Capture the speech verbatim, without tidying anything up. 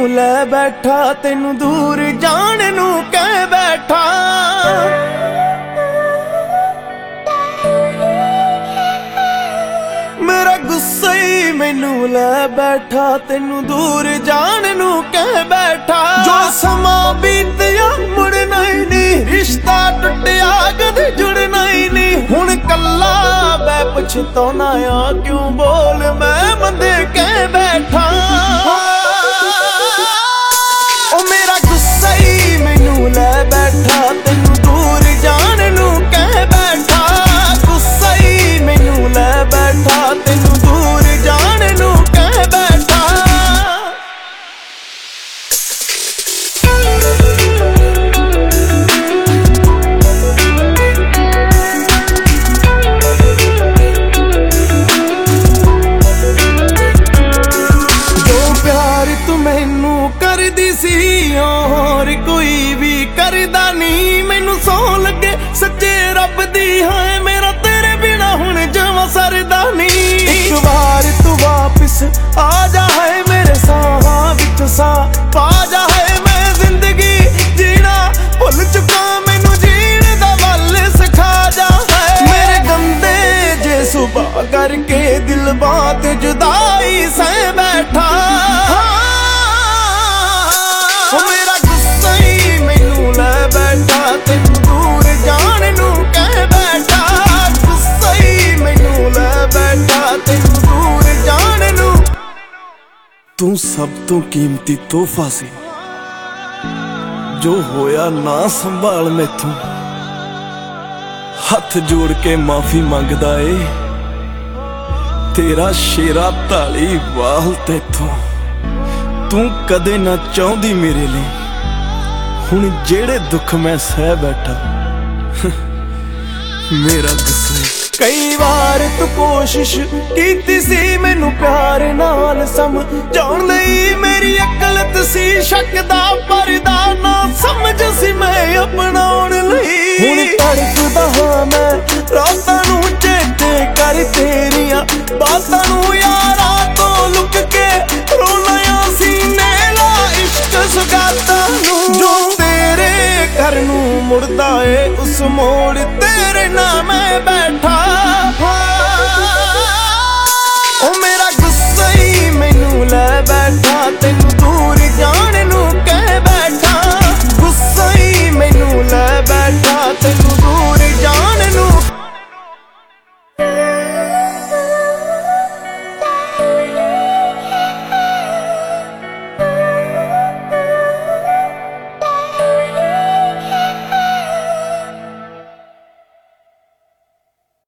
ਲੈ बैठा तेनू दूर जाण नू कह बैठा। मेरा गुस्सा ही मैनू ले बैठा तेनू दूर जाण नू कह बैठा। जो समा बीतया मुड़ना ही नहीं, रिश्ता टुटिया कदे जुड़ना ही नहीं। हुण कल्ला मैं पछताना आ क्यों बोल मैं मंदे कह बैठा। ओ मेरा गुस्सा ही मैनू ले बैठा तेनू दूर जाण नू कह बैठा। गुस्सा ही मैनू ले बैठा तेनू दूर जाण नू कह बैठा। जो प्यार तू मैनू करदी सी और कोई भी करदा नहीं। मैनू सौ लगे सच्चे रब दी है मेरा तेरे बिना हुण जवां सरदा नहीं। एक बार तू वापिस आ जा है मेरे साहां विच साह पा जा है। मैं जिंदगी जीना भुल चुका मैनू जीण दा वल सिखा जा है। मेरे गंदे जे सुबह करके दिल बात जुदाई सह बैठा। मेरा गुस्सा ही मैनू ले बैठा तेनू दूर जाण नू कह बैठा। गुस्सा ही मैनू ले बैठा तेनू दूर जाण नू। तू सब तो कीमती तोहफा सी जो होया ना संभाल मैथों। हथ जोड़ के माफी मंगदा ए तेरा शेरा धाली वाल तेथों। तू कदे ना चाहती मेरे लिए हुण जेड़े दुख मैं सह बैठा। मेरा गुस्सा कई बार तू कोशिश कीती सी मैनू प्यार नाल समझाउण लई। मेरी अकल सी शक दा परदा ना समझ सी मैं अपनाउण लई। हुण तड़फदा हां मैं रातां नू चेते कर तेरियां बातां नू यारा तो लुक के रोना सीने ला इश्क सुगाता नू। जो तेरे घर नू मुड़दा ए उस मोड़ तेरे नाल मैं बैठा। ओ